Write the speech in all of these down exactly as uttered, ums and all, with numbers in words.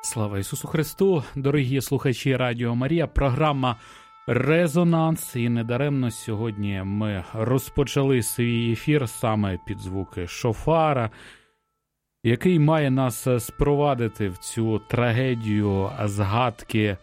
Слава Ісусу Христу, дорогі слухачі Радіо Марія, програма «Резонанс». І недаремно сьогодні ми розпочали свій ефір саме під звуки шофара, який має нас спровадити в цю трагедію згадки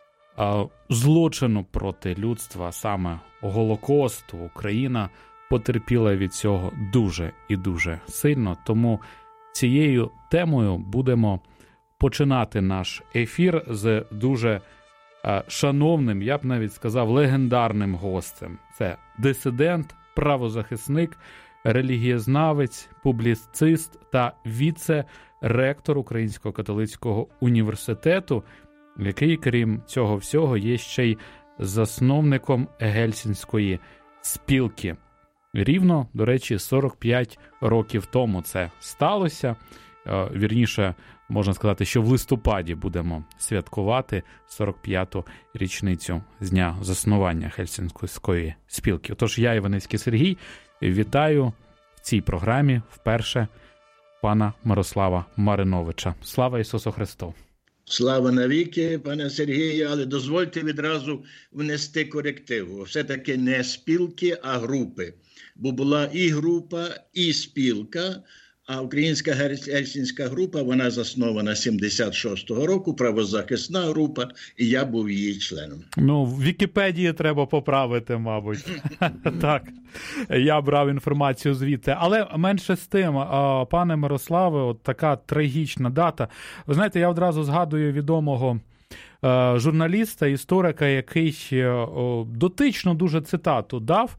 злочину проти людства, саме Голокосту. Україна потерпіла від цього дуже і дуже сильно, тому цією темою будемо починати наш ефір з дуже е, шановним, я б навіть сказав, легендарним гостем. Це дисидент, правозахисник, релігієзнавець, публіцист та віце-ректор Українського католицького університету, який, крім цього всього, є ще й засновником Гельсінської спілки. Рівно, до речі, сорок п'ять років тому це сталося. Е, вірніше, можна сказати, що в листопаді будемо святкувати сорок п'яту річницю з дня заснування Гельсінської спілки. Отож, я, Іваницький Сергій, вітаю в цій програмі вперше пана Мирослава Мариновича. Слава Ісусу Христу! Слава навіки, пане Сергію, але дозвольте відразу внести корективу. Все-таки не спілки, а групи. Бо була і група, і спілка. А Українська Гельсінська група, вона заснована сімдесят шостого року, правозахисна група, і я був її членом. Ну, в Вікіпедії треба поправити, мабуть. Так, я брав інформацію звідти. Але менше з тим, пане Мирославе, от така трагічна дата. Ви знаєте, я одразу згадую відомого журналіста, історика, який дотично дуже цитату дав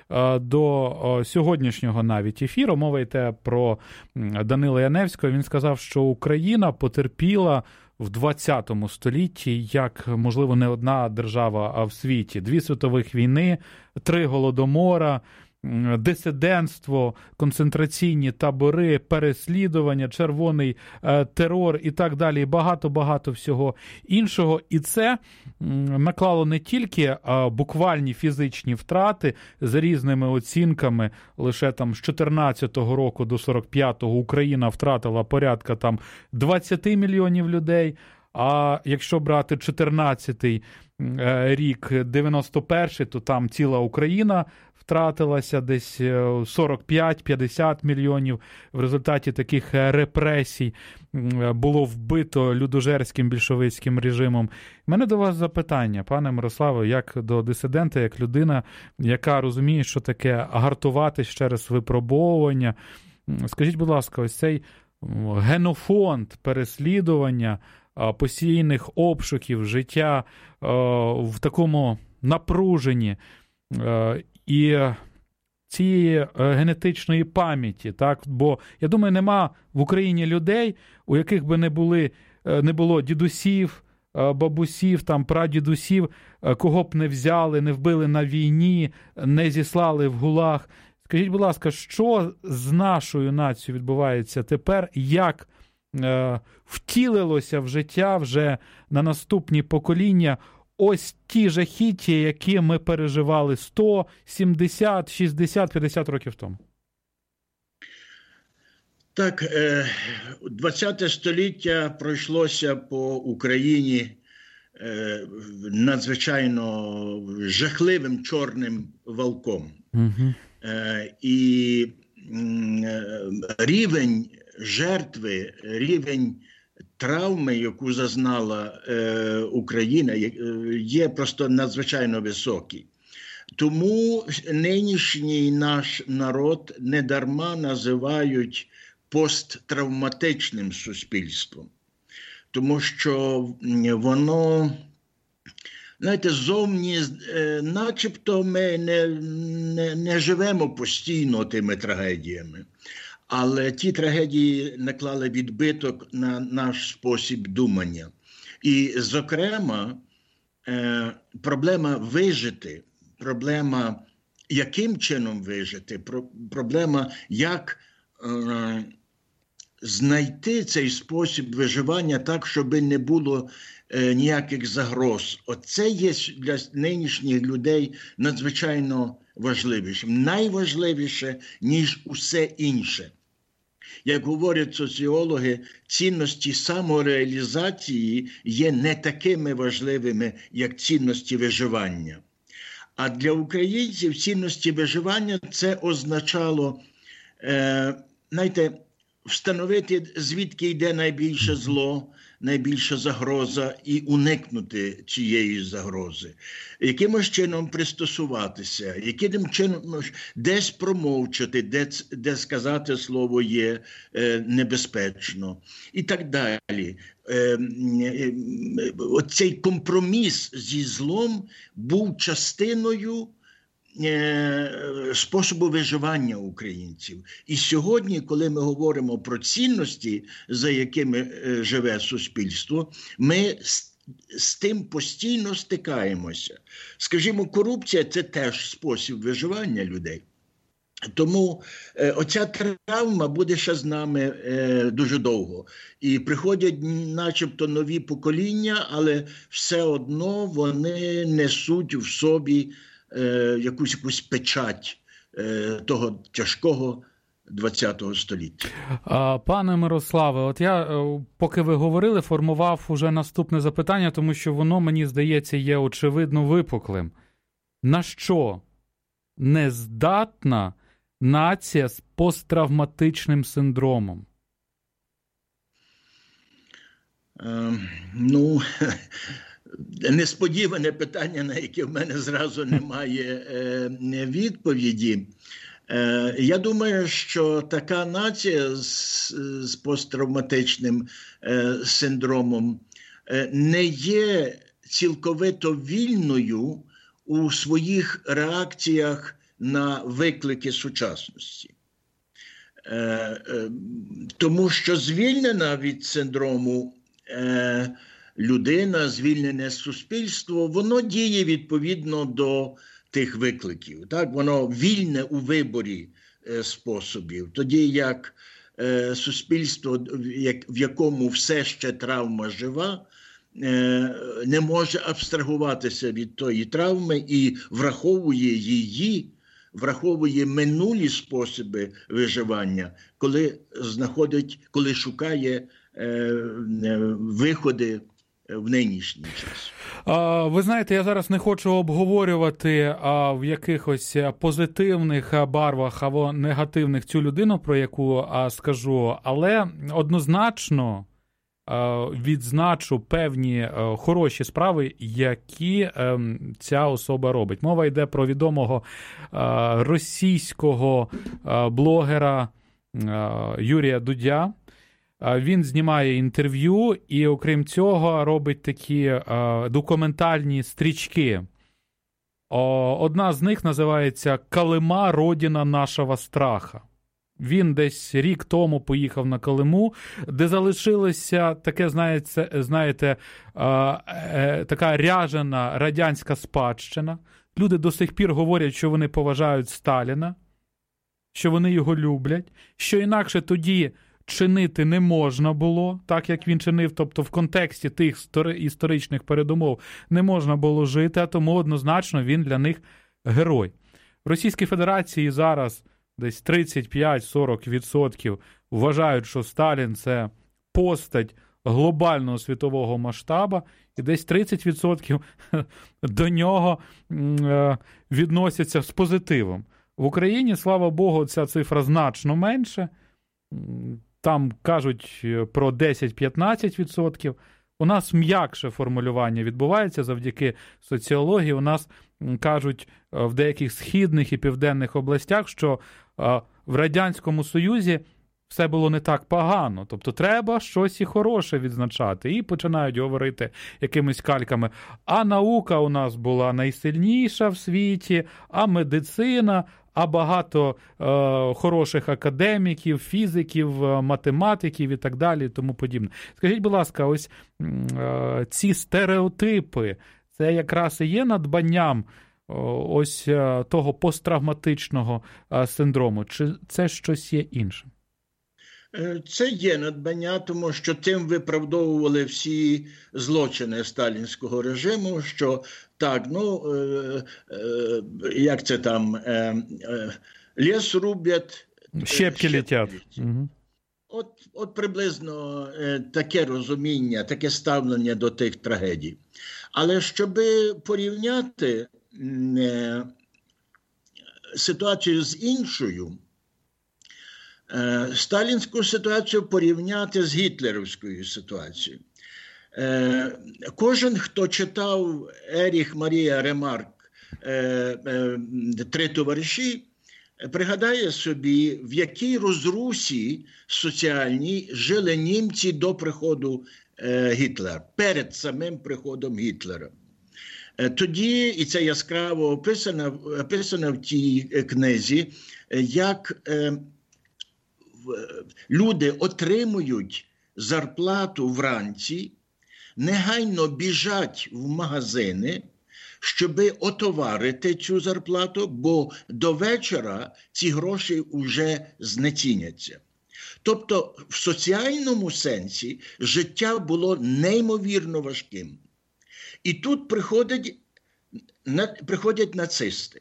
до сьогоднішнього навіть ефіру. Мова йде про Данила Яневського. Він сказав, що Україна потерпіла в двадцятому столітті, як, можливо, не одна держава в світі. Дві світових війни, три голодомора, дисидентство, концентраційні табори, переслідування, червоний е, терор і так далі, і багато-багато всього іншого. І це м, наклало не тільки е, буквальні фізичні втрати, за різними оцінками, лише там з чотирнадцятого року до сорок п'ятого Україна втратила порядка там двадцять мільйонів людей, а якщо брати чотирнадцятий рік, дев'яносто перший, то там ціла Україна втратилася, десь сорок п'ять - п'ятдесят мільйонів. В результаті таких репресій було вбито людожерським більшовицьким режимом. У мене до вас запитання, пане Мирославе, як до дисидента, як людина, яка розуміє, що таке гартуватись через випробовування. Скажіть, будь ласка, ось цей генофонд переслідування, постійних обшуків, життя в такому напруженні і цієї генетичної пам'яті, так? Бо, я думаю, нема в Україні людей, у яких би не були, не було дідусів, бабусів, там, прадідусів, кого б не взяли, не вбили на війні, не зіслали в ГУЛАГ. Скажіть, будь ласка, що з нашою нацією відбувається тепер, як е, втілилося в життя вже на наступні покоління ось ті жахіття, які ми переживали сто, сімдесят, шістдесят, п'ятдесят років тому? Так, ХХ століття пройшлося по Україні надзвичайно жахливим чорним валком. Угу. І рівень жертви, рівень травми, яку зазнала е, Україна, є просто надзвичайно високий. Тому нинішній наш народ недарма називають посттравматичним суспільством. Тому що воно, знаєте, зовні, е, начебто ми не, не, не живемо постійно тими трагедіями. Але ті трагедії наклали відбиток на наш спосіб думання. І, зокрема, проблема вижити, проблема, яким чином вижити, проблема, як знайти цей спосіб виживання так, щоб не було ніяких загроз. Оце є для нинішніх людей надзвичайно важливішим. Найважливіше, ніж усе інше. Як говорять соціологи, цінності самореалізації є не такими важливими, як цінності виживання. А для українців цінності виживання це означало, е, знаєте, встановити, звідки йде найбільше зло, найбільша загроза, і уникнути цієї загрози. Якимось чином пристосуватися, яким чином десь промовчати, де, де сказати слово є е, небезпечно і так далі. Е, е, оцей компроміс зі злом був частиною способу виживання українців. І сьогодні, коли ми говоримо про цінності, за якими живе суспільство, ми з, з тим постійно стикаємося. Скажімо, корупція – це теж спосіб виживання людей. Тому е, оця травма буде ще з нами е, дуже довго. І приходять начебто нові покоління, але все одно вони несуть в собі Е, якусь якусь печать е, того тяжкого ХХ століття. Пане Мирославе, от я, поки ви говорили, формував уже наступне запитання, тому що воно, мені здається, є очевидно випуклим. На що не здатна нація з посттравматичним синдромом? Е, ну... Несподіване питання, на яке в мене зразу немає е, відповіді. Е, я думаю, що така нація з, з посттравматичним е, синдромом е, не є цілковито вільною у своїх реакціях на виклики сучасності. Е, е, тому що звільнена від синдрому е, людина, звільнене суспільство, воно діє відповідно до тих викликів. Так? Воно вільне у виборі е, способів. Тоді як е, суспільство, як, в якому все ще травма жива, е, не може абстрагуватися від тої травми і враховує її, враховує минулі способи виживання, коли знаходить, коли шукає е, е, виходи в нинішній час. Ви знаєте, я зараз не хочу обговорювати в якихось позитивних барвах або негативних цю людину, про яку скажу, але однозначно відзначу певні хороші справи, які ця особа робить. Мова йде про відомого російського блогера Юрія Дудя. Він знімає інтерв'ю і, окрім цього, робить такі е, документальні стрічки. О, одна з них називається «Колима – родина нашого страха». Він десь рік тому поїхав на Колиму, де залишилося таке, знаєте, знаєте е, е, така ряжена радянська спадщина. Люди до сих пір говорять, що вони поважають Сталіна, що вони його люблять, що інакше тоді чинити не можна було, так як він чинив, тобто в контексті тих історичних передумов не можна було жити, а тому однозначно він для них герой. В Російській Федерації зараз десь тридцять п'ять - сорок відсотків вважають, що Сталін – це постать глобального світового масштабу, і десь тридцять відсотків до нього відносяться з позитивом. В Україні, слава Богу, ця цифра значно менше. Там кажуть про десять - п'ятнадцять відсотків. У нас м'якше формулювання відбувається завдяки соціології. У нас кажуть в деяких східних і південних областях, що в Радянському Союзі все було не так погано. Тобто треба щось і хороше відзначати. І починають говорити якимись кальками. А наука у нас була найсильніша в світі, а медицина, а багато е, хороших академіків, фізиків, математиків і так далі, і тому подібне. Скажіть, будь ласка, ось е, ці стереотипи, це якраз і є надбанням е, ось е, того посттравматичного е, синдрому, чи це щось є інше? Це є надбання, тому що тим виправдовували всі злочини сталінського режиму, що так, ну, е, е, як це там, е, е, ліс рублять, щепки летять. От, от приблизно е, таке розуміння, таке ставлення до тих трагедій. Але щоб порівняти е, ситуацію з іншою, е, сталінську ситуацію порівняти з гітлерівською ситуацією. Е, кожен, хто читав Еріх Марія Ремарк е, е, «Три товариші», пригадає собі, в якій розрусі соціальній жили німці до приходу е, Гітлера, перед самим приходом Гітлера. Е, тоді, і це яскраво описано, описано в тій книзі, як е, люди отримують зарплату вранці, негайно біжать в магазини, щоби отоварити цю зарплату, бо до вечора ці гроші вже знеціняться. Тобто в соціальному сенсі життя було неймовірно важким. І тут приходять, приходять нацисти.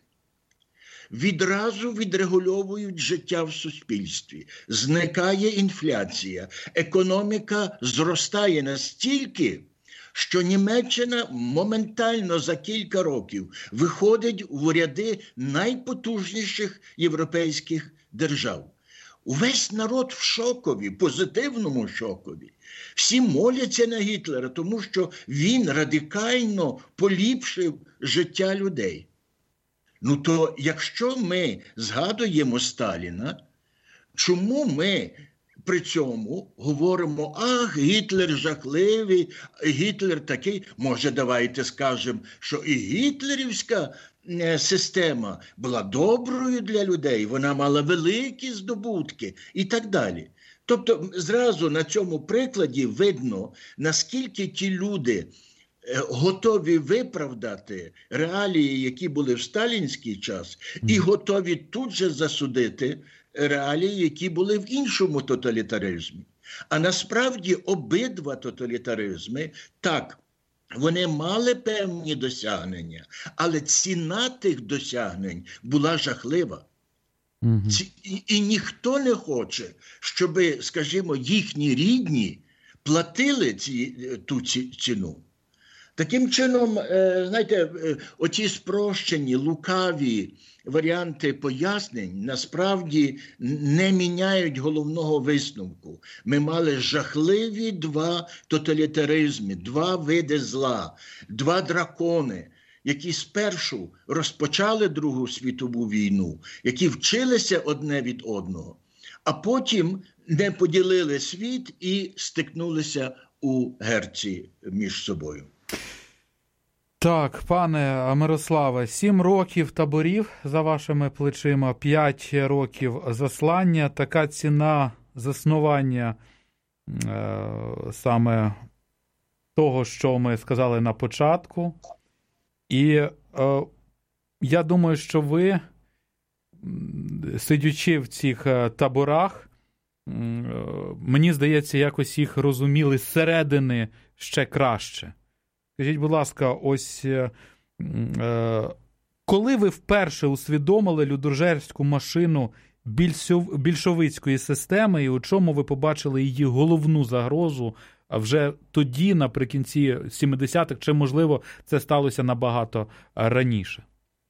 Відразу відрегульовують життя в суспільстві. Зникає інфляція. Економіка зростає настільки, що Німеччина моментально за кілька років виходить в ряди найпотужніших європейських держав. Увесь народ в шокові, позитивному шокові. Всі моляться на Гітлера, тому що він радикально поліпшив життя людей. Ну то якщо ми згадуємо Сталіна, чому ми при цьому говоримо, ах, Гітлер жахливий, Гітлер такий. Може, давайте скажемо, що і гітлерівська система була доброю для людей, вона мала великі здобутки і так далі. Тобто, зразу на цьому прикладі видно, наскільки ті люди готові виправдати реалії, які були в сталінський час, і готові тут же засудити реалії, які були в іншому тоталітаризмі. А насправді обидва тоталітаризми, так, вони мали певні досягнення, але ціна тих досягнень була жахлива. Угу. І, і ніхто не хоче, щоб, скажімо, їхні рідні платили ці, ту ціну. Таким чином, знаєте, оці спрощені, лукаві варіанти пояснень насправді не міняють головного висновку. Ми мали жахливі два тоталітаризми, два види зла, два дракони, які спершу розпочали Другу світову війну, які вчилися одне від одного, а потім не поділили світ і стикнулися у герці між собою. Так, пане Мирославе, сім років таборів за вашими плечима, п'ять років заслання. Така ціна заснування е, саме того, що ми сказали на початку. І е, я думаю, що ви, сидячи в цих таборах, е, мені здається, якось їх розуміли зсередини ще краще. Скажіть, будь ласка, ось е, е, коли ви вперше усвідомили людожерську машину більшов, більшовицької системи і у чому ви побачили її головну загрозу вже тоді, наприкінці сімдесятих, чи, можливо, це сталося набагато раніше?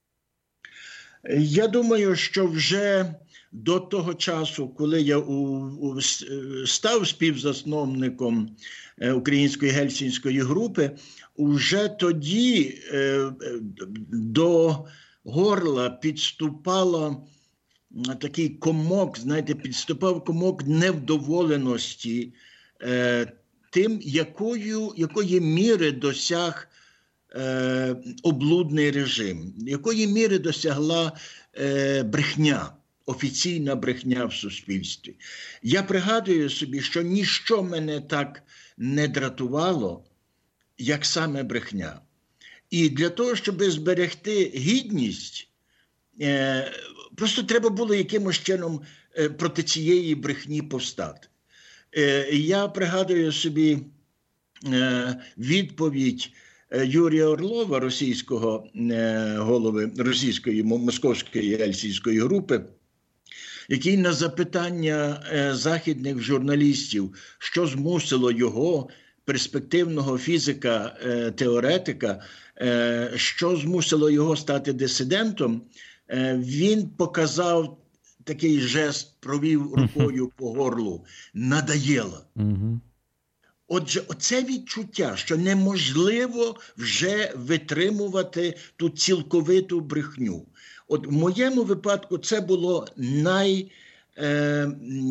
Я думаю, що вже до того часу, коли я у, у, став співзасновником Української Гельсінської групи, уже тоді е, до горла підступало такий комок, знаєте, підступав комок невдоволеності е, тим, якою, якої міри досяг е, облудний режим, якої міри досягла е, брехня, офіційна брехня в суспільстві. Я пригадую собі, що ніщо мене так не дратувало, як саме брехня. І для того, щоб зберегти гідність, е, просто треба було якимось чином е, проти цієї брехні повстати. Е, я пригадую собі е, відповідь Юрія Орлова, російського е, голови російської, московської гельсінської групи, який на запитання західних журналістів, що змусило його, перспективного фізика-теоретика, що змусило його стати дисидентом, він показав такий жест, провів рукою по горлу. Надоело. Отже, оце відчуття, що неможливо вже витримувати ту цілковиту брехню. От в моєму випадку це було най, е,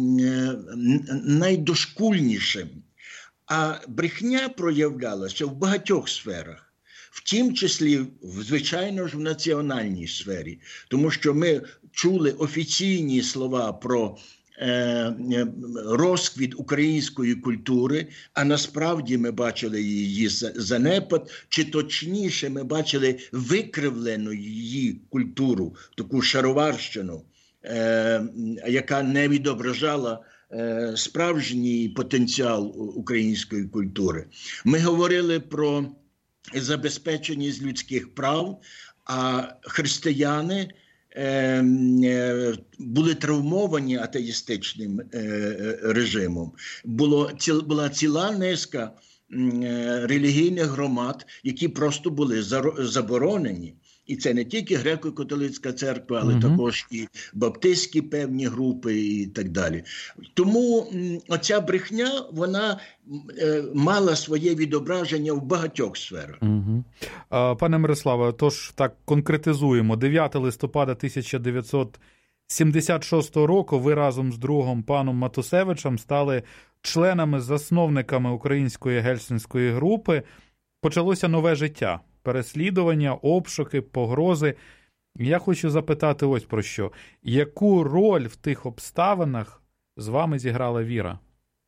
найдошкульнішим. А брехня проявлялася в багатьох сферах, в тім числі, звичайно ж, в національній сфері. Тому що ми чули офіційні слова про е, розквіт української культури, а насправді ми бачили її занепад, чи точніше ми бачили викривлену її культуру, таку шароварщину, е, яка не відображала справжній потенціал української культури. Ми говорили про забезпеченість людських прав, а християни е, були травмовані атеїстичним е, режимом. Було, ціл, була ціла низка е, релігійних громад, які просто були заборонені. І це не тільки греко-католицька церква, але угу. також і баптистські певні групи і так далі. Тому оця брехня, вона е, мала своє відображення в багатьох сферах. Угу. Пане Мирославе, тож так конкретизуємо. дев'ятого листопада тисяча дев'ятсот сімдесят шостого року ви разом з другом паном Матусевичем стали членами-засновниками української гельсінської групи. Почалося нове життя. Переслідування, обшуки, погрози. Я хочу запитати ось про що. Яку роль в тих обставинах з вами зіграла віра?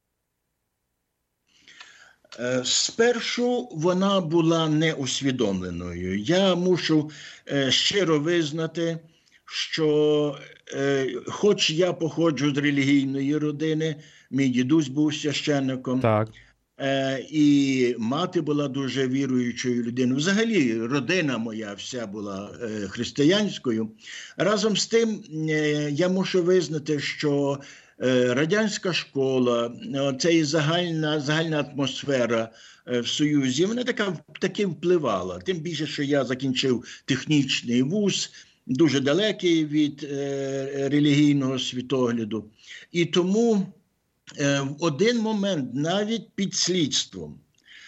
Спершу вона була неусвідомленою. Я мушу щиро визнати, що хоч я походжу з релігійної родини, мій дідусь був священником, так. І мати була дуже віруючою людиною. Взагалі, родина моя вся була християнською. Разом з тим, я мушу визнати, що радянська школа, це і загальна, загальна атмосфера в Союзі, вона така, таки впливала. Тим більше, що я закінчив технічний вуз, дуже далекий від релігійного світогляду. І тому в один момент навіть під слідством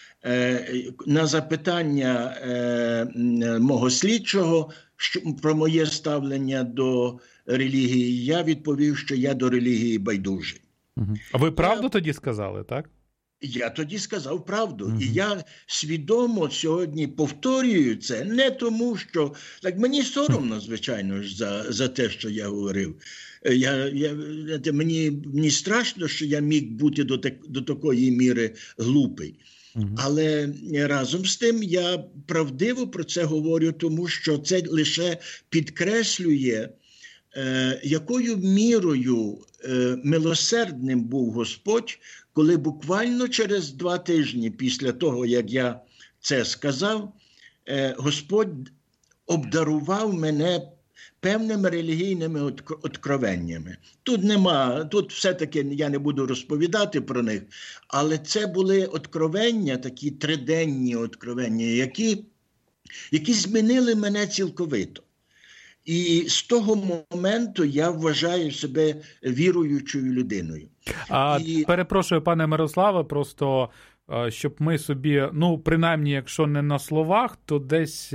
на запитання мого слідчого про моє ставлення до релігії, я відповів, що я до релігії байдужий. А ви правду я... тоді сказали, так? Я тоді сказав правду. Uh-huh. І я свідомо сьогодні повторюю це не тому, що... Так, мені соромно, звичайно ж, за, за те, що я говорив. Я, я, мені, мені страшно, що я міг бути до, так, до такої міри глупий. Uh-huh. Але разом з тим я правдиво про це говорю, тому що це лише підкреслює, е, якою мірою е, милосердним був Господь, коли буквально через два тижні після того, як я це сказав, е, Господь обдарував мене певними релігійними откровеннями. Тут нема, тут все-таки я не буду розповідати про них, але це були откровення, такі триденні откровення, які, які змінили мене цілковито. І з того моменту я вважаю себе віруючою людиною. А, І... Перепрошую, пане Мирославе, просто щоб ми собі, ну, принаймні, якщо не на словах, то десь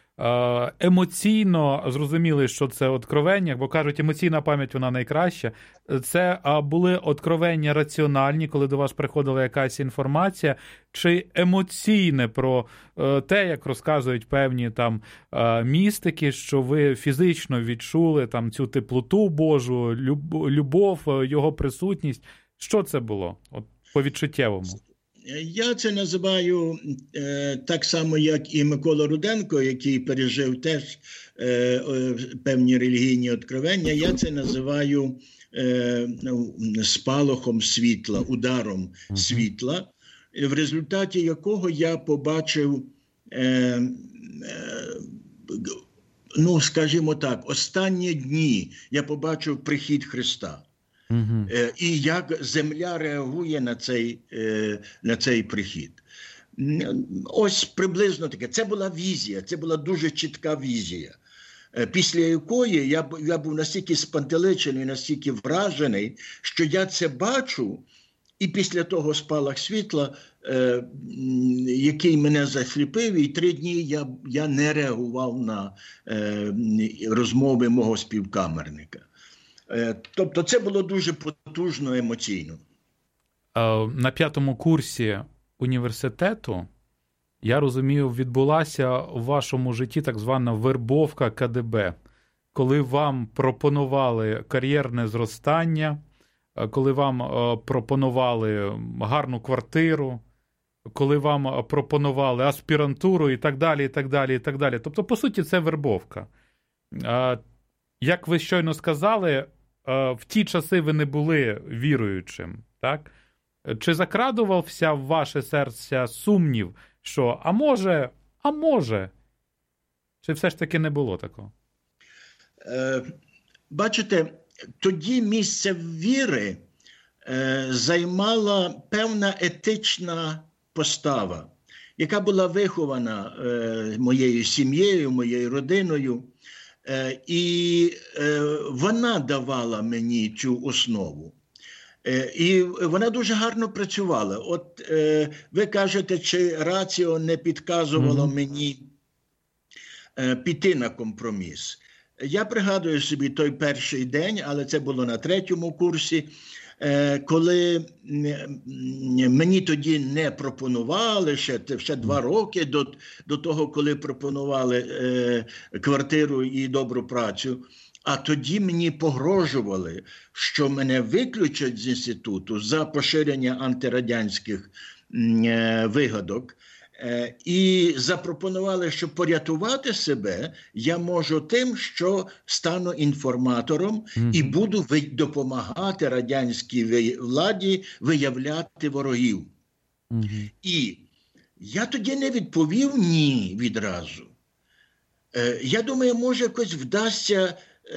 емоційно зрозуміли, що це откровення, бо кажуть, емоційна пам'ять, вона найкраща. Це були откровення раціональні, коли до вас приходила якась інформація, чи емоційне про те, як розказують певні там містики, що ви фізично відчули там цю теплоту Божу, любов, його присутність. Що це було? От по відчуттєвому. Я це називаю е, так само, як і Микола Руденко, який пережив теж е, е, певні релігійні откровення. Я це називаю е, спалахом світла, ударом світла, в результаті якого я побачив е, е, ну, скажімо так, останні дні я побачив прихід Христа. Угу. І як земля реагує на цей, на цей прихід. Ось приблизно таке. Це була візія, це була дуже чітка візія, після якої я, я був настільки спантеличений, настільки вражений, що я це бачу, і після того спалах світла, е, який мене засліпив, і три дні я, я не реагував на е, розмови мого співкамерника. Е, тобто це було дуже потужно емоційно. На п'ятому курсі університету, я розумію, відбулася у вашому житті так звана вербовка ка де бе, коли вам пропонували кар'єрне зростання, коли вам пропонували гарну квартиру, коли вам пропонували аспірантуру і так далі, і так далі, і так далі. Тобто, по суті, це вербовка. Як ви щойно сказали, в ті часи ви не були віруючим, так? Чи закрадувався в ваше серце сумнів, що а може, а може? Чи все ж таки не було такого? Е, бачите, тоді місце віри е, займала певна етична постава, яка була вихована е, моєю сім'єю, моєю родиною, е, і е, вона давала мені цю основу. Е, і вона дуже гарно працювала. От е, ви кажете, чи раціо не підказувало mm-hmm. мені е, піти на компроміс. Я пригадую собі той перший день, але це було на третьому курсі, коли мені тоді не пропонували, ще, ще два роки до, до того, коли пропонували е, квартиру і добру працю, а тоді мені погрожували, що мене виключать з інституту за поширення антирадянських е, вигадок. І запропонували, що порятувати себе я можу тим, що стану інформатором mm-hmm. і буду допомагати радянській владі виявляти ворогів. Mm-hmm. І я тоді не відповів ні відразу. Я думаю, може якось вдасться,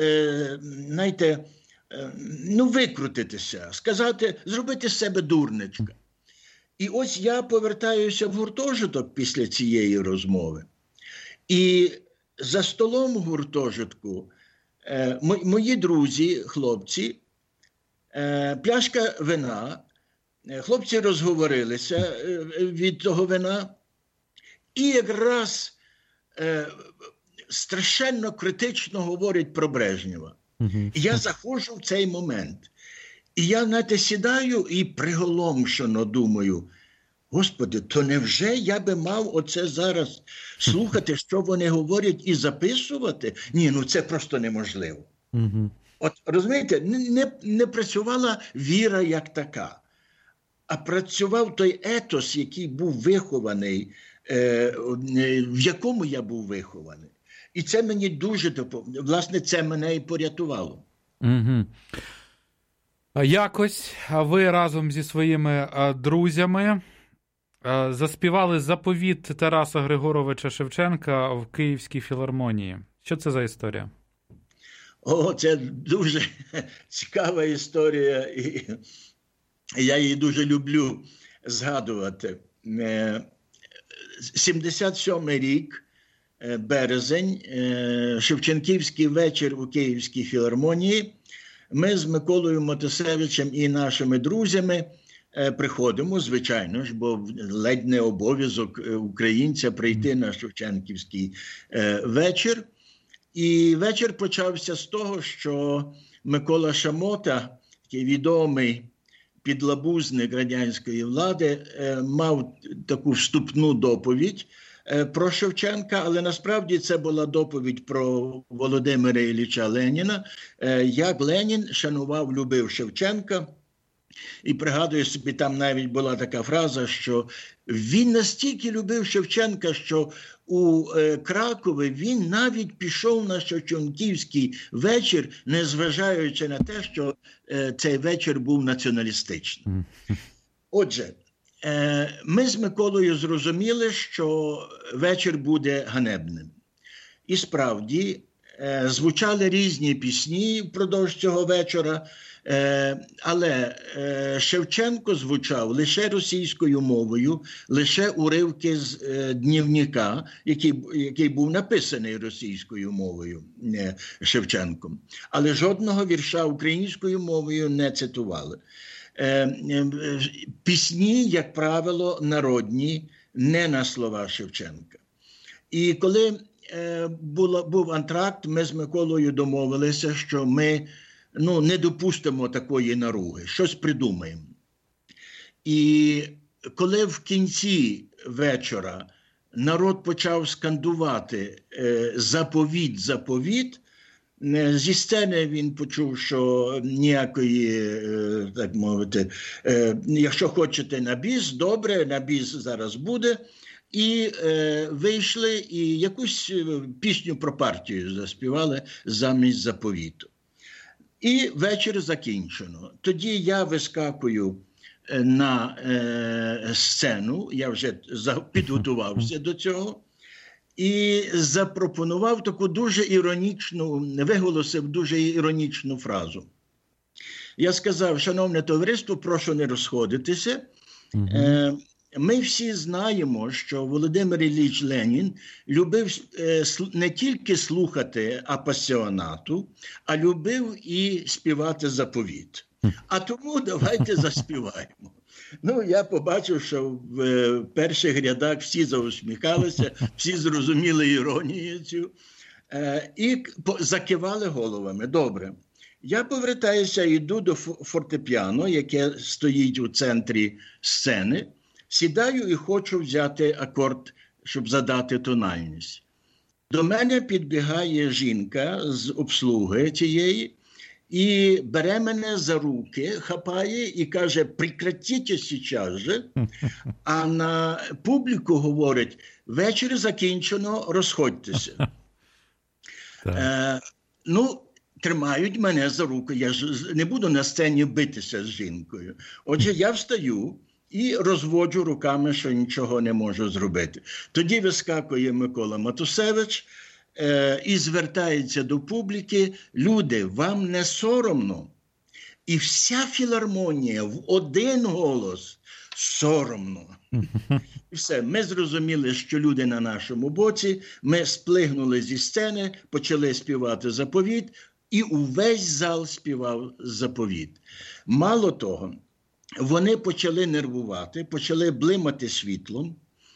знаєте, ну, викрутитися, сказати, зробити з себе дурничка. І ось я повертаюся в гуртожиток після цієї розмови. І за столом в гуртожитку е, мої друзі, хлопці, е, пляшка вина, е, хлопці розговорилися е, від того вина, і якраз е, страшенно критично говорять про Брежнєва. Mm-hmm. І я заходжу в цей момент. І я, знаєте, сідаю і приголомшено думаю, Господи, то невже я би мав оце зараз слухати, що вони говорять, і записувати? Ні, ну це просто неможливо. Mm-hmm. От, розумієте, не, не працювала віра як така, а працював той етос, який був вихований, е, в якому я був вихований. І це мені дуже допомогло. Власне, це мене і порятувало. Mm-hmm. Якось ви разом зі своїми друзями заспівали заповіт Тараса Григоровича Шевченка в Київській філармонії. Що це за історія? О, це дуже цікава історія, і я її дуже люблю згадувати. сімдесят сьомий рік, березень, Шевченківський вечір у Київській філармонії. Ми з Миколою Мотисевичем і нашими друзями приходимо, звичайно ж, бо ледь не обов'язок українця прийти на Шевченківський вечір. І вечір почався з того, що Микола Шамота, такий відомий підлабузник радянської влади, мав таку вступну доповідь про Шевченка, але насправді це була доповідь про Володимира Ілліча Леніна, як Ленін шанував, любив Шевченка. І пригадую собі, там навіть була така фраза, що він настільки любив Шевченка, що у Кракові він навіть пішов на Шевченківський вечір, незважаючи на те, що цей вечір був націоналістичним. Отже, ми з Миколою зрозуміли, що вечір буде ганебним. І справді, звучали різні пісні впродовж цього вечора, але Шевченко звучав лише російською мовою, лише уривки з дневника, який, який був написаний російською мовою Шевченком. Але жодного вірша українською мовою не цитували. Пісні, як правило, народні, не на слова Шевченка. І коли було, був антракт, ми з Миколою домовилися, що ми ну, не допустимо такої наруги, щось придумаємо. І коли в кінці вечора народ почав скандувати «Заповіт, заповіт», зі сцени він почув, що ніякої, так мовити, якщо хочете на біс, добре, на біс зараз буде. І е, вийшли і якусь пісню про партію заспівали замість заповіту. І вечір закінчено. Тоді я вискакую на е, сцену, я вже підготувався до цього, і запропонував таку дуже іронічну, виголосив дуже іронічну фразу. Я сказав: шановне товариство, прошу не розходитися. Е, Ми всі знаємо, що Володимир Ілліч Ленін любив не тільки слухати апасіонату, а любив і співати заповіт. А тому давайте заспіваємо. Ну, я побачив, що в перших рядах всі заусміхалися, всі зрозуміли іронію цю і закивали головами. Добре. Я повертаюся, йду до фортепіано, яке стоїть у центрі сцени. Сідаю і хочу взяти акорд, щоб задати тональність. До мене підбігає жінка з обслуги цієї і бере мене за руки, хапає і каже: «Прекратіть зараз же». А на публіку говорить: «Вечір закінчено, розходьтеся». Е, ну, тримають мене за руку, я ж не буду на сцені битися з жінкою. Отже, я встаю і розводжу руками, що нічого не можу зробити. Тоді вискакує Микола Матусевич е, і звертається до публіки: «Люди, вам не соромно?» І вся філармонія в один голос: «Соромно». І все, ми зрозуміли, що люди на нашому боці, ми сплигнули зі сцени, почали співати заповіт, і увесь зал співав заповіт. Мало того, вони почали нервувати, почали блимати світлом.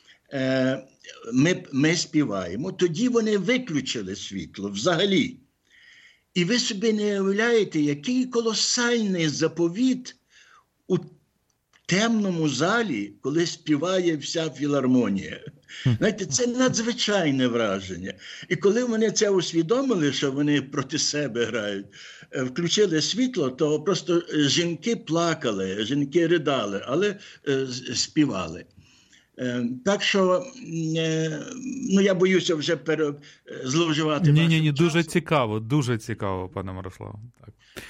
Ми, ми співаємо. Тоді вони виключили світло взагалі. І ви собі не уявляєте, який колосальний заповіт у темному залі, коли співає вся філармонія. Знаєте, це надзвичайне враження. І коли вони це усвідомили, що вони проти себе грають, включили світло, то просто жінки плакали, жінки ридали, але е, співали. Е, так що, е, ну я боюся вже пере, зловживати. Ні-ні-ні, дуже цікаво, дуже цікаво, пане Мирославе. Так.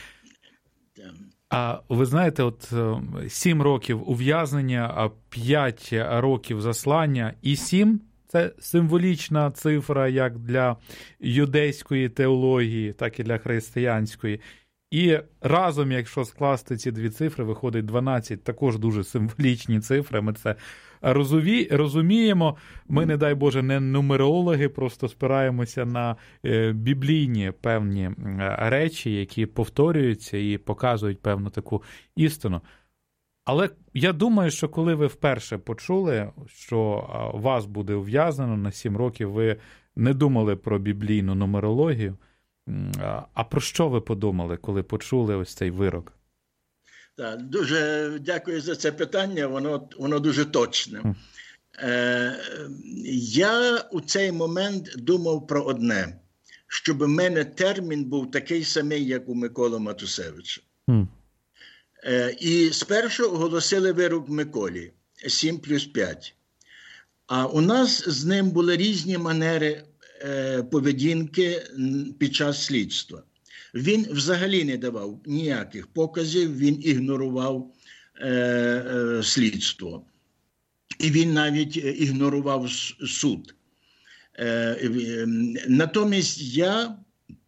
А ви знаєте, от сім років ув'язнення, а п'ять років заслання і сім – це символічна цифра як для юдейської теології, так і для християнської. І разом, якщо скласти ці дві цифри, виходить дванадцять, також дуже символічні цифри. Ми це розуміємо. Ми, не дай Боже, не нумерологи, просто спираємося на біблійні певні речі, які повторюються і показують певну таку істину. Але я думаю, що коли ви вперше почули, що вас буде ув'язнено на сім років, ви не думали про біблійну нумерологію. А про що ви подумали, коли почули ось цей вирок? Так, дуже дякую за це питання, воно, воно дуже точне. Е, я у цей момент думав про одне, щоб в мене термін був такий самий, як у Миколи Матусевича. Mm. Е, і спершу оголосили вирок Миколі – сім плюс п'ять. А у нас з ним були різні манери поведінки під час слідства. Він взагалі не давав ніяких показів, він ігнорував е, е, слідство. І він навіть ігнорував суд. Натомість я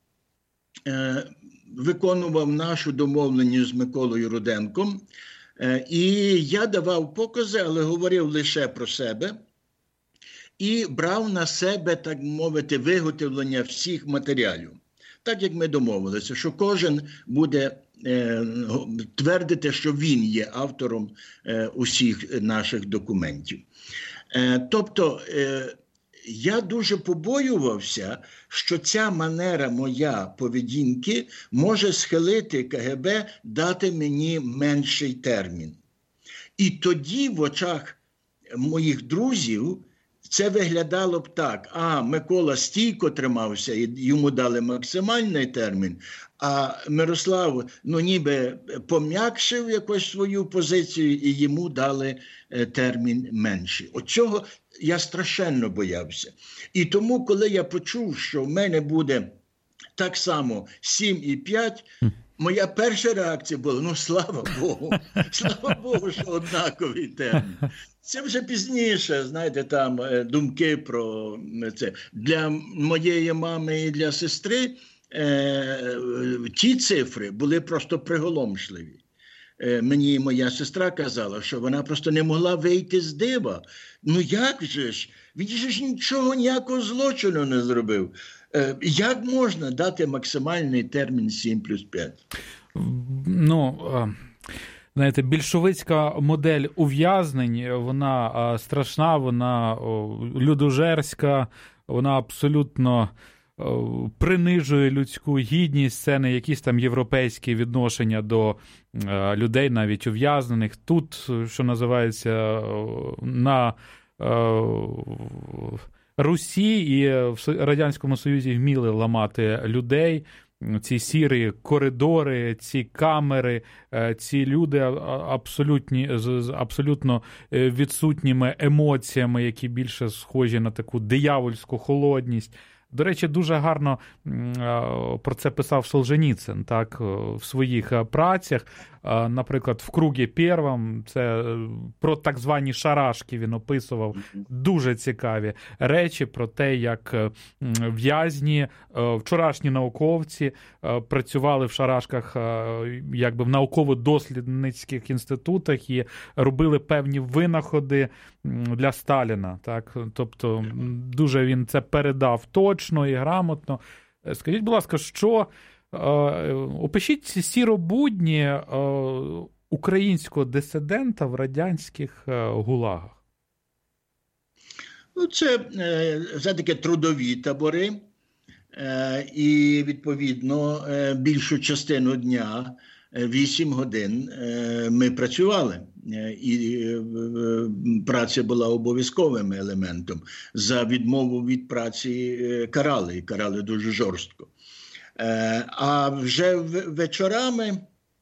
виконував нашу домовленість з Миколою Руденком, і я давав покази, але говорив лише про себе. І брав на себе, так мовити, виготовлення всіх матеріалів. Так, як ми домовилися, що кожен буде е, твердити, що він є автором е, усіх наших документів. Е, тобто, е, я дуже побоювався, що ця манера моя поведінки може схилити КГБ дати мені менший термін. І тоді в очах моїх друзів це виглядало б так: а, Микола стійко тримався, і йому дали максимальний термін, а Мирослав, ну, ніби пом'якшив якось свою позицію, і йому дали е, термін менший. От цього я страшенно боявся. І тому, коли я почув, що в мене буде так само сім і п'ять, моя перша реакція була: ну, слава Богу, слава Богу, що однаковий термін. Це вже пізніше, знаєте, там думки про це. Для моєї мами і для сестри е, ті цифри були просто приголомшливі. Е, мені моя сестра казала, що вона просто не могла вийти з дива. Ну як же ж? Він же ж нічого, ніякого злочину не зробив. Е, як можна дати максимальний термін сім плюс п'ять? Ну... Знаєте, більшовицька модель ув'язнень, вона страшна, вона людожерська, вона абсолютно принижує людську гідність, це не якісь там європейські відношення до людей, навіть ув'язнених. Тут, що називається, на Русі і в Радянському Союзі вміли ламати людей. Ці сірі коридори, ці камери, ці люди абсолютні, з абсолютно відсутніми емоціями, які більше схожі на таку диявольську холодність. До речі, дуже гарно про це писав Солженіцин, так, в своїх працях. Наприклад, в «Кругі Первом», це про так звані шарашки він описував, дуже цікаві речі про те, як в'язні, вчорашні науковці працювали в шарашках якби в науково-дослідницьких інститутах і робили певні винаходи для Сталіна. Так? Тобто дуже він це передав точно і грамотно. Скажіть, будь ласка, що... Опишіть сіробудні українського дисидента в радянських гулагах. Ну, це все-таки трудові табори, і, відповідно, більшу частину дня, вісім годин, ми працювали. І праця була обов'язковим елементом. За відмову від праці карали, і карали дуже жорстко. А вже вечорами,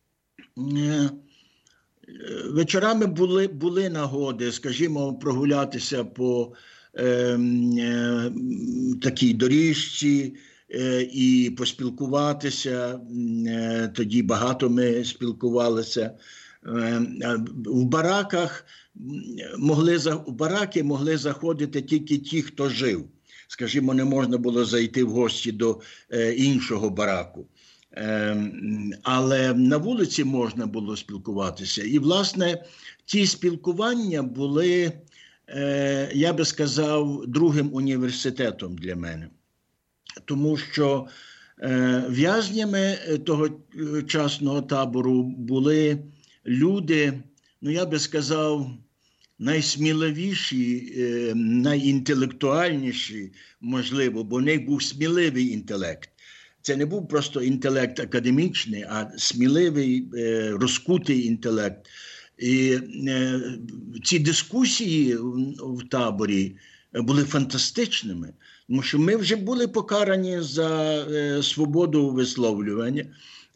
вечорами були, були нагоди, скажімо, прогулятися по е, е, такій доріжці е, і поспілкуватися. Е, тоді багато ми спілкувалися. Е, в бараках могли, в бараки могли заходити тільки ті, хто жив. Скажімо, не можна було зайти в гості до е, іншого бараку. Е, але на вулиці можна було спілкуватися. І, власне, ті спілкування були, е, я би сказав, другим університетом для мене. Тому що е, в'язнями тогочасного табору були люди, ну, я би сказав, найсміливіші, найінтелектуальніші, можливо, бо в них був сміливий інтелект. Це не був просто інтелект академічний, а сміливий, розкутий інтелект. І ці дискусії в таборі були фантастичними, тому що ми вже були покарані за свободу висловлювання,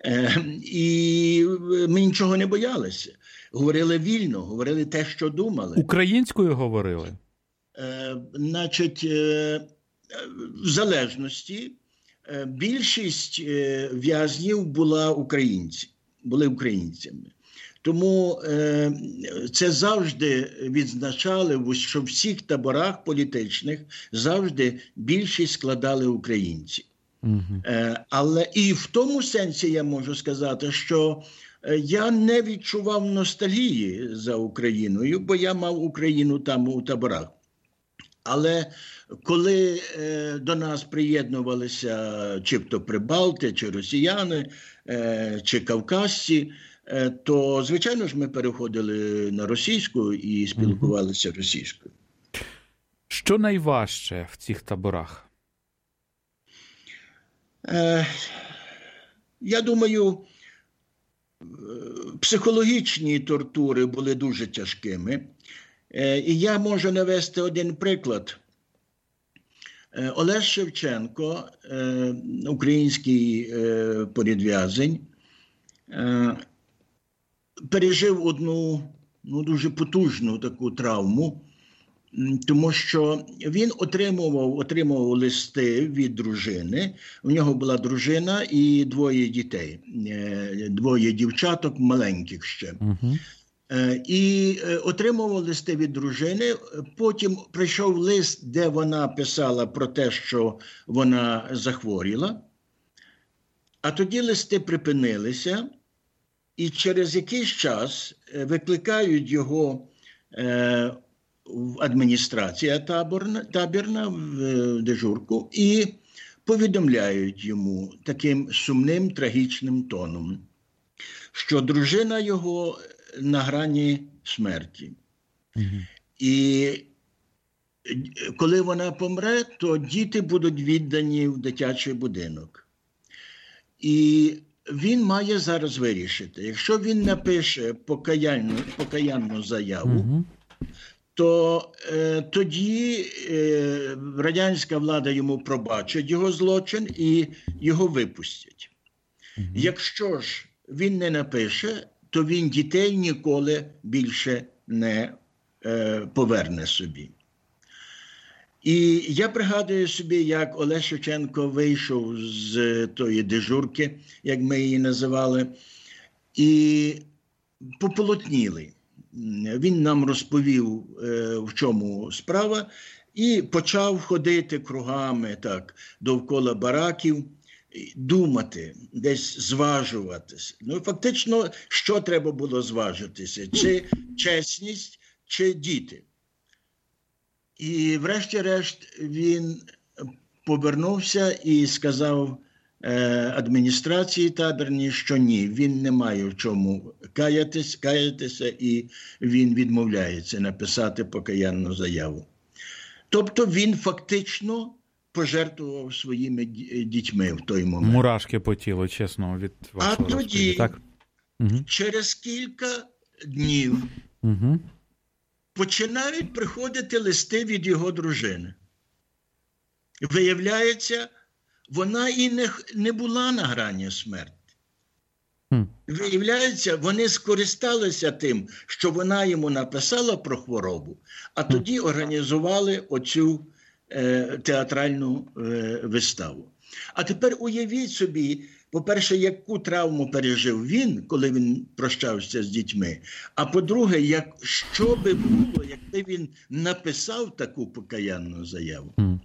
і ми нічого не боялися. Говорили вільно, говорили те, що думали. Українською говорили? Е, значить, е, в залежності. Е, більшість е, в'язнів була українці, були українцями. Тому е, це завжди відзначали, що в всіх таборах політичних завжди більшість складали українці. Угу. Е, але і в тому сенсі я можу сказати, що я не відчував ностальгії за Україною, бо я мав Україну там у таборах. Але коли е, до нас приєднувалися чи то прибалти, чи росіяни, е, чи кавказці, е, то, звичайно ж, ми переходили на російську і спілкувалися російською. Що найважче в цих таборах? Е, я думаю, психологічні тортури були дуже тяжкими. І я можу навести один приклад. Олесь Шевченко, український політв'язень, пережив одну ну, дуже потужну таку травму, тому що він отримував, отримував листи від дружини. У нього була дружина і двоє дітей, двоє дівчаток маленьких ще. Угу. І отримував листи від дружини. Потім прийшов лист, де вона писала про те, що вона захворіла. А тоді листи припинилися, і через якийсь час викликають його в адміністрація таборна, табірна, в дежурку, і повідомляють йому таким сумним, трагічним тоном, що дружина його на грані смерті. Угу. І коли вона помре, то діти будуть віддані в дитячий будинок. І він має зараз вирішити, якщо він напише покаянну, покаянну заяву, угу. то е, тоді е, радянська влада йому пробачить його злочин і його випустять. Угу. Якщо ж він не напише, то він дітей ніколи більше не е, поверне собі. І я пригадую собі, як Олесь Шевченко вийшов з тої дежурки, як ми її називали, і пополотніли. Він нам розповів, е, в чому справа, і почав ходити кругами так, довкола бараків, думати, десь зважуватися. Ну, фактично, що треба було зважитися? Чи чесність, чи діти? І врешті-решт він повернувся і сказав е, адміністрації табірній, що ні, він не має в чому каятись, каятися, і він відмовляється написати покаянну заяву. Тобто він фактично пожертвував своїми дітьми в той момент. Мурашки по тілу, чесно, від вашого А тоді, так? через кілька днів, угу. починають приходити листи від його дружини. Виявляється, вона і не, не була на грані смерті. Mm. Виявляється, вони скористалися тим, що вона йому написала про хворобу, а тоді організували оцю е, театральну е, виставу. А тепер уявіть собі, по-перше, яку травму пережив він, коли він прощався з дітьми, а по-друге, як, що би було, якби він написав таку покаянну заяву. Mm.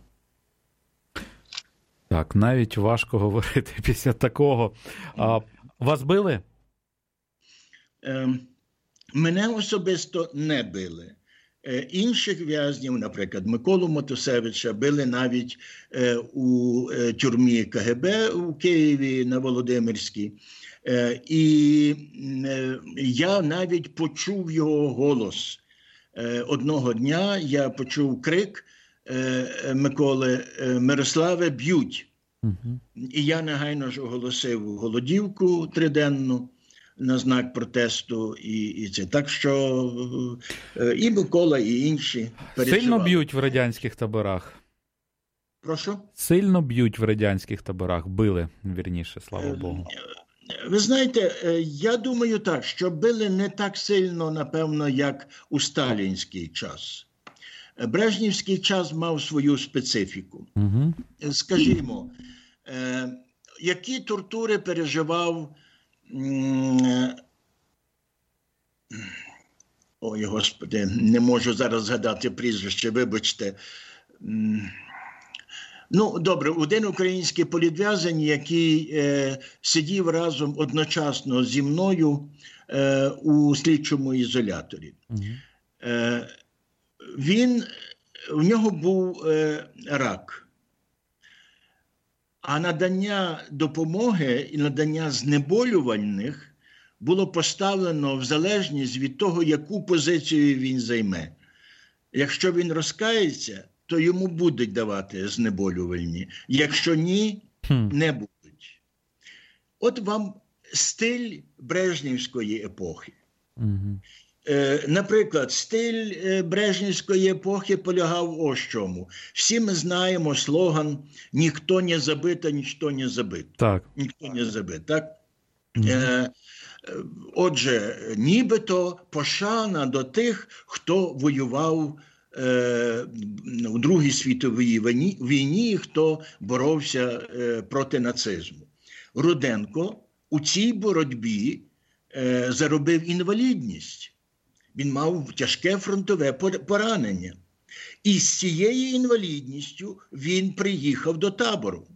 Так, навіть важко говорити після такого. А, вас били? Е, мене особисто не били. Е, інших в'язнів, наприклад, Миколу Мотосевича, били навіть е, у е, тюрмі ка ге бе у Києві на Володимирській. Е, і е, я навіть почув його голос. Е, одного дня я почув крик е, Миколи: «Мирославе, б'ють!» Угу. І я негайно ж оголосив голодівку триденну на знак протесту. І, і це. Так що і Микола, і інші переживали. Сильно б'ють в радянських таборах? Прошу? Сильно б'ють в радянських таборах? Били, вірніше, слава Богу. Ви знаєте, я думаю так, що били не так сильно, напевно, як у сталінський час. Брежнівський час мав свою специфіку. Угу. Скажімо, е, які тортури переживав м, ой, Господи, не можу зараз згадати прізвище, вибачте. Ну, добре, один український політв'язень, який е, сидів разом одночасно зі мною е, у слідчому ізоляторі. Mm-hmm. Е, він, в нього був е, рак. А надання допомоги і надання знеболювальних було поставлено в залежність від того, яку позицію він займе. Якщо він розкається, то йому будуть давати знеболювальні. Якщо ні, не будуть. От вам стиль брежнівської епохи. Mm-hmm. Е, наприклад, стиль е, брежнівської епохи полягав ось чому. Всі ми знаємо слоган «Ніхто не забито, ніхто не забит». Так. Ніхто не забит, так? Mm-hmm. Е, отже, нібито пошана до тих, хто воював у Другій світовій війні, хто боровся проти нацизму. Руденко у цій боротьбі заробив інвалідність. Він мав тяжке фронтове поранення. І з цією інвалідністю він приїхав до табору.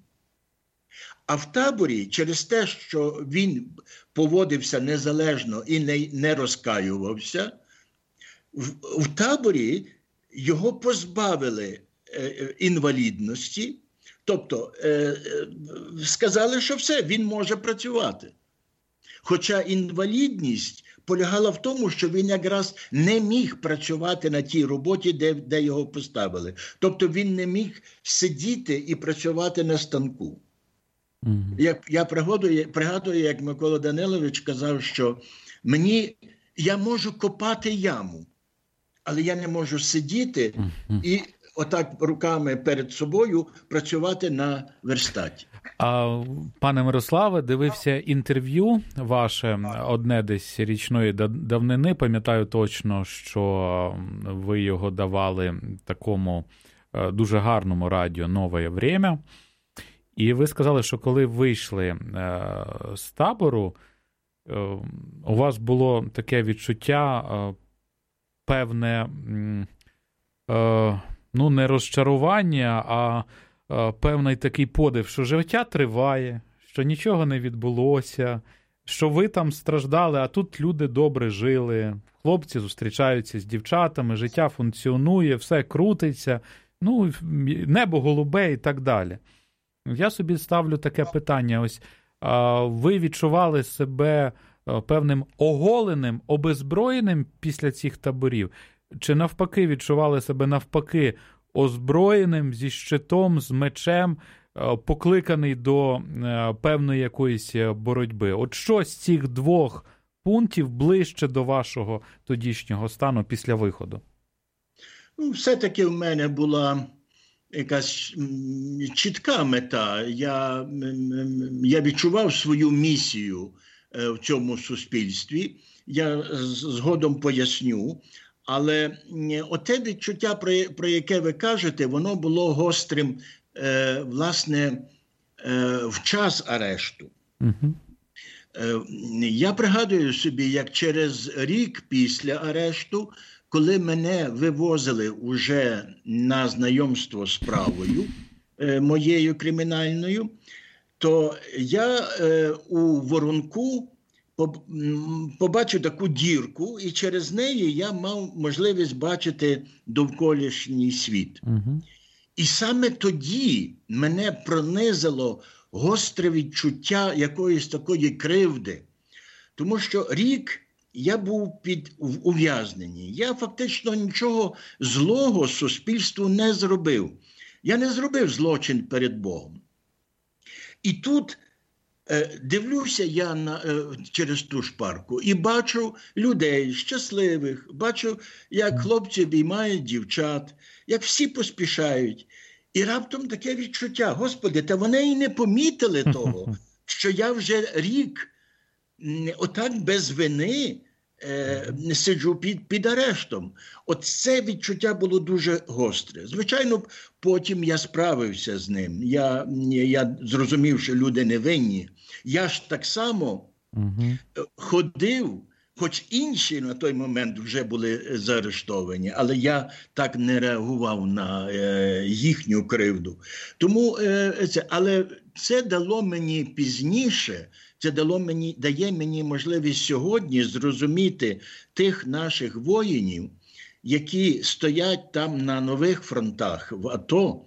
А в таборі через те, що він поводився незалежно і не, не розкаювався, в, в таборі його позбавили е, інвалідності, тобто е, е, сказали, що все, він може працювати. Хоча інвалідність полягала в тому, що він якраз не міг працювати на тій роботі, де, де його поставили. Тобто він не міг сидіти і працювати на станку. Mm-hmm. Я, я пригадую, пригадую, як Микола Данилович казав, що мені, я можу копати яму, але я не можу сидіти і отак руками перед собою працювати на верстаті. А, пане Мирославе, дивився інтерв'ю ваше, одне десь річної давнини, пам'ятаю точно, що ви його давали такому дуже гарному радіо «Нове время». І ви сказали, що коли вийшли з табору, у вас було таке відчуття, певне, ну, не розчарування, а певний такий подив, що життя триває, що нічого не відбулося, що ви там страждали, а тут люди добре жили, хлопці зустрічаються з дівчатами, життя функціонує, все крутиться, ну, небо голубе і так далі. Я собі ставлю таке питання, ось, ви відчували себе певним оголеним, обезброєним після цих таборів? Чи навпаки відчували себе навпаки озброєним, зі щитом, з мечем, покликаний до певної якоїсь боротьби? От що з цих двох пунктів ближче до вашого тодішнього стану після виходу? Ну, все-таки в мене була якась чітка мета. Я, я відчував свою місію в цьому суспільстві. Я згодом поясню. Але оте відчуття, про, про яке ви кажете, воно було гострим, е, власне, е, в час арешту. Uh-huh. Е, я пригадую собі, як через рік після арешту, коли мене вивозили уже на знайомство з справою е, моєю кримінальною, то я е, у Воронку побачив таку дірку, і через неї я мав можливість бачити довколишній світ. Угу. І саме тоді мене пронизило гостре відчуття якоїсь такої кривди. Тому що рік я був під ув'язненні. Я фактично нічого злого суспільству не зробив. Я не зробив злочин перед Богом. І тут дивлюся я на, через ту шпарку і бачу людей щасливих, бачу, як хлопці обіймають дівчат, як всі поспішають. І раптом таке відчуття: Господи, та вони і не помітили того, що я вже рік отак без вини е, сиджу під, під арештом. От це відчуття було дуже гостре. Звичайно, потім я справився з ним. Я, я зрозумів, що люди не винні. Я ж так само угу. ходив Хоч інші на той момент вже були заарештовані, але я так не реагував на е, їхню кривду. Тому е, це, але це дало мені пізніше, це дало мені, дає мені можливість сьогодні зрозуміти тих наших воїнів, які стоять там на нових фронтах в АТО,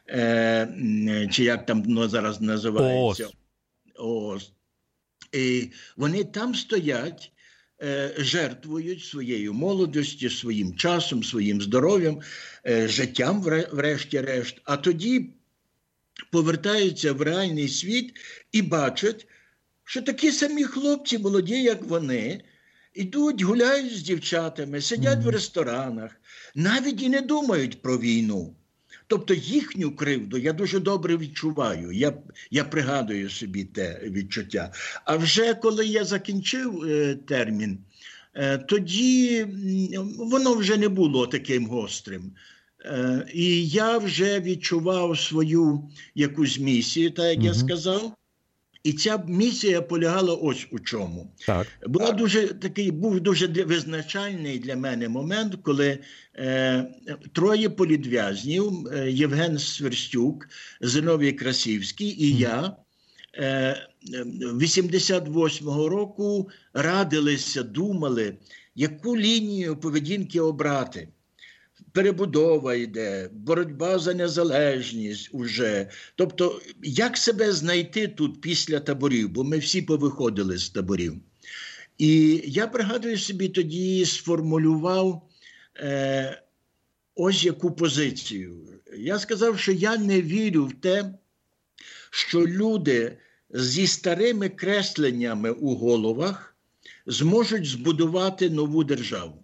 е, чи як там воно зараз називається. ООС. І вони там стоять, жертвують своєю молодістю, своїм часом, своїм здоров'ям, життям врешті-решт, а тоді повертаються в реальний світ і бачать, що такі самі хлопці, молоді, як вони, ідуть, гуляють з дівчатами, сидять в ресторанах, навіть і не думають про війну. Тобто їхню кривду я дуже добре відчуваю, я, я пригадую собі те відчуття. А вже коли я закінчив е, термін, е, тоді воно вже не було таким гострим. Е, і я вже відчував свою якусь місію, так як угу. я сказав. І ця місія полягала ось у чому. Так. Була дуже, такий, був дуже визначальний для мене момент, коли е, троє політв'язнів, е, Євген Сверстюк, Зиновій Красівський і mm. я, е, вісімдесят восьмого року радилися, думали, яку лінію поведінки обрати. Перебудова йде, боротьба за незалежність уже. Тобто, як себе знайти тут після таборів, бо ми всі повиходили з таборів. І я пригадую собі тоді сформулював е, ось яку позицію. Я сказав, що я не вірю в те, що люди зі старими кресленнями у головах зможуть збудувати нову державу.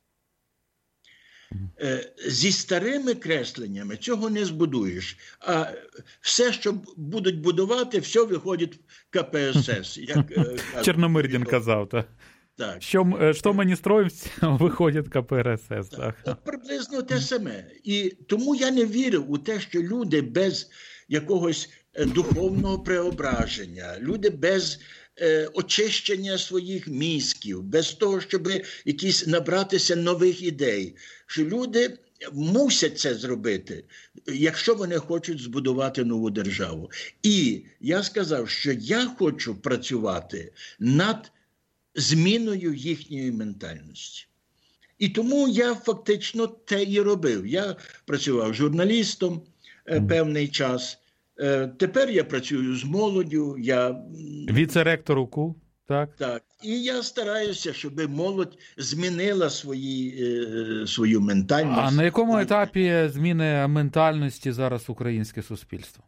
Зі старими кресленнями цього не збудуєш. А все, що будуть будувати, все виходить в ка пе ес ес. Як Чорномирдін казав, так. Так. Що, що ми не строїмо, виходить ка пе ес ес. Так. Так. Приблизно те саме. І тому я не вірив у те, що люди без якогось духовного преображення, люди без е, очищення своїх мізків, без того, щоб якісь набратися нових ідей, що люди мусять це зробити, якщо вони хочуть збудувати нову державу. І я сказав, що я хочу працювати над зміною їхньої ментальності. І тому я фактично те і робив. Я працював журналістом е, певний час. Е, тепер я працюю з молоддю. Я... Віце-ректор УКУ, так? Так. І я стараюся, щоб молодь змінила свої, е, свою ментальність. А на якому етапі зміни ментальності зараз українське суспільство?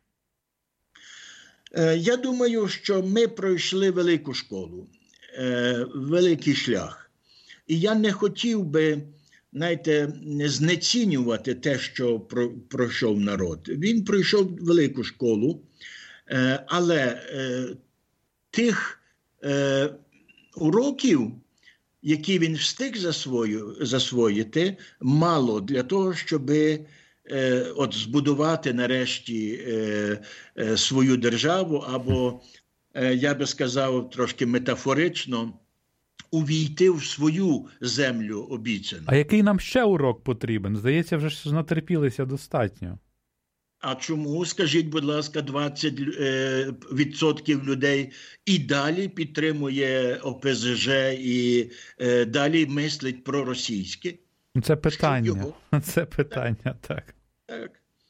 Е, я думаю, що ми пройшли велику школу, е, великий шлях. І я не хотів би, знаєте, знецінювати те, що про, пройшов народ. Він пройшов велику школу, е, але е, тих е, уроків, які він встиг засвою, засвоїти, мало для того, щоб е, от збудувати нарешті е, е, свою державу, або, е, я би сказав, трошки метафорично, увійти в свою землю обіцяну. А який нам ще урок потрібен? Здається, вже ж натерпілися достатньо. А чому, скажіть, будь ласка, двадцять відсотків людей і далі підтримує о пе зе же і е, далі мислить проросійське? Це питання. Це питання, так. Так. так.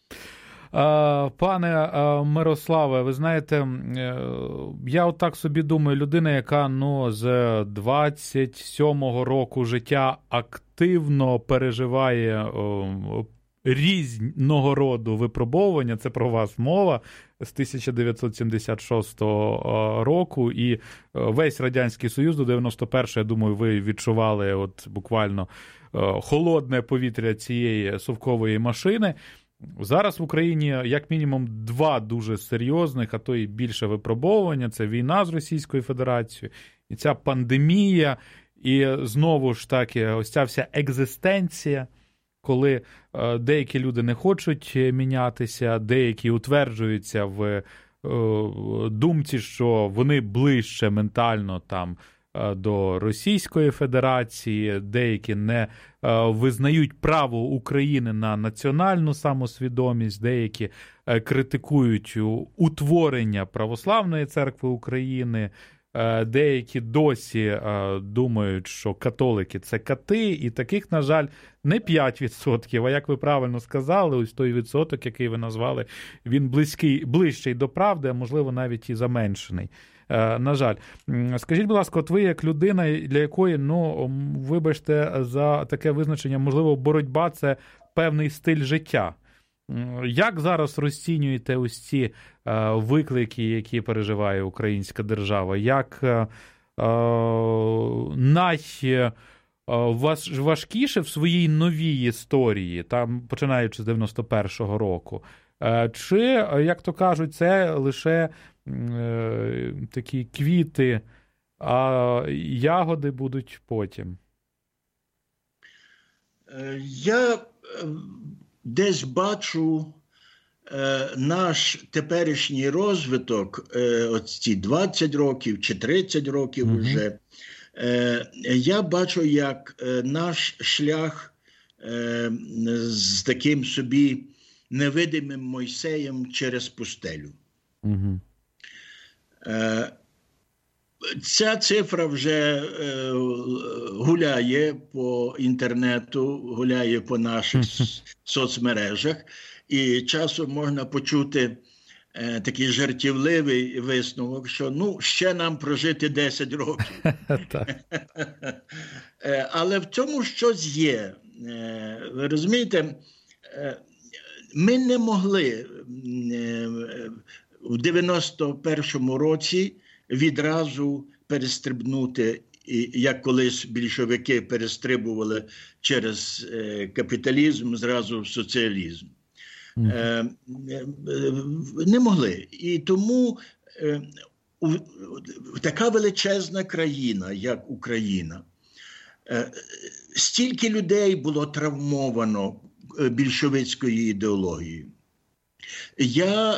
Пане Мирославе, ви знаєте, я отак собі думаю, людина, яка ну, з двадцять сьомого року життя активно переживає різного роду випробовування, це про вас мова, з тисяча дев'ятсот сімдесят шостого року, і весь Радянський Союз до дев'яносто першого, я думаю, ви відчували от буквально холодне повітря цієї совкової машини. Зараз в Україні як мінімум два дуже серйозних, а то і більше випробовування. Це війна з Російською Федерацією, і ця пандемія, і знову ж таки ось ця вся екзистенція, коли деякі люди не хочуть мінятися, деякі утверджуються в думці, що вони ближче ментально там до Російської Федерації, деякі не визнають право України на національну самосвідомість, деякі критикують утворення Православної церкви України, деякі досі думають, що католики – це кати, і таких, на жаль, не п'ять відсотків, а як ви правильно сказали, ось той відсоток, який ви назвали, він близький, ближчий до правди, а можливо навіть і заменшений. На жаль. Скажіть, будь ласка, от ви як людина, для якої, ну, вибачте за таке визначення, можливо, боротьба – це певний стиль життя. Як зараз розцінюєте ось ці виклики, які переживає українська держава? Як найважкіше в своїй новій історії, там, починаючи з дев'яносто першого року? Чи, як то кажуть, це лише е, такі квіти, а ягоди будуть потім? Я десь бачу е, наш теперішній розвиток, е, оці двадцять років чи тридцять років mm-hmm. вже, е, я бачу, як е, наш шлях е, з таким собі невидимим Мойсеєм через пустелю. Угу. Е, ця цифра вже е, гуляє по інтернету, гуляє по наших соцмережах, і часом можна почути е, такий жартівливий висновок, що ну, ще нам прожити десять років. е, але в цьому щось є. Е, ви розумієте, е, ми не могли в дев'яносто першому році відразу перестрибнути, як колись більшовики перестрибували через капіталізм зразу в соціалізм. Mm. Не могли. І тому така величезна країна, як Україна, стільки людей було травмовано більшовицької ідеології. Я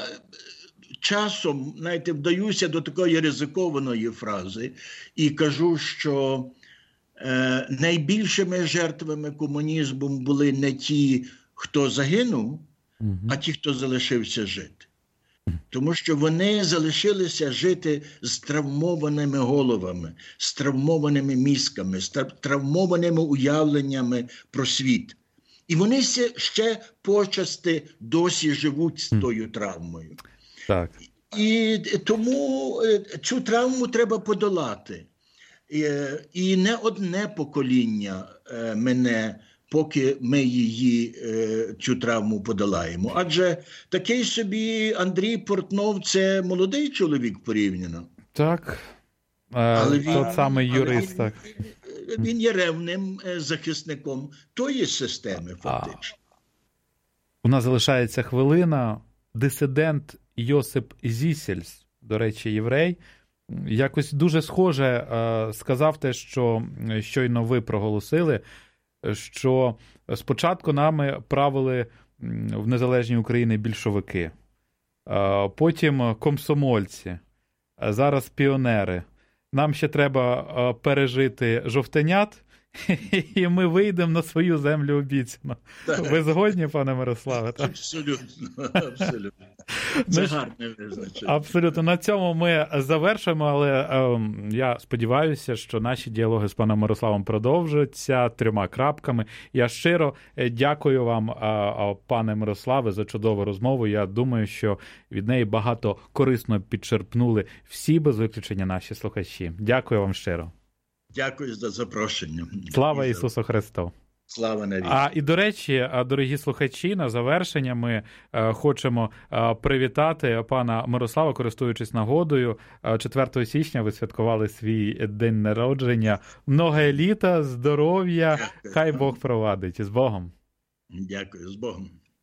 часом, знаєте, вдаюся до такої ризикованої фрази і кажу, що е, найбільшими жертвами комунізму були не ті, хто загинув, угу. а ті, хто залишився жити. Тому що вони залишилися жити з травмованими головами, з травмованими мізками, з травмованими уявленнями про світ. І вони ще почасти досі живуть з тою травмою. Так. І тому цю травму треба подолати. І, і не одне покоління мене, поки ми її, цю травму подолаємо. Адже такий собі Андрій Портнов – це молодий чоловік порівняно. Так, але він, тот самий юрист. Так. Він, він є ревним захисником тої системи, фактично. У нас залишається хвилина. Дисидент Йосип Зісельс, до речі, єврей, якось дуже схоже сказав те, що щойно ви проголосили, що спочатку нами правили в незалежній Україні більшовики, потім комсомольці, зараз піонери. Нам ще треба пережити жовтенят, і ми вийдемо на свою землю обіцяно. Ви згодні, пане Мирославе? Так? Абсолютно, абсолютно. Це гарне визначення. Абсолютно. На цьому ми завершуємо, але е, я сподіваюся, що наші діалоги з паном Мирославом продовжаться трьома крапками. Я щиро дякую вам, е, пане Мирославе, за чудову розмову. Я думаю, що від неї багато корисно підчерпнули всі, без виключення, наші слухачі. Дякую вам щиро. Дякую за запрошення. Слава Ісусу Христу! Слава навіки! А, і, до речі, дорогі слухачі, на завершення ми е, хочемо е, привітати пана Мирослава, користуючись нагодою. четвертого січня ви святкували свій день народження. Многе літа, здоров'я, хай Бог провадить. З Богом! Дякую, з Богом!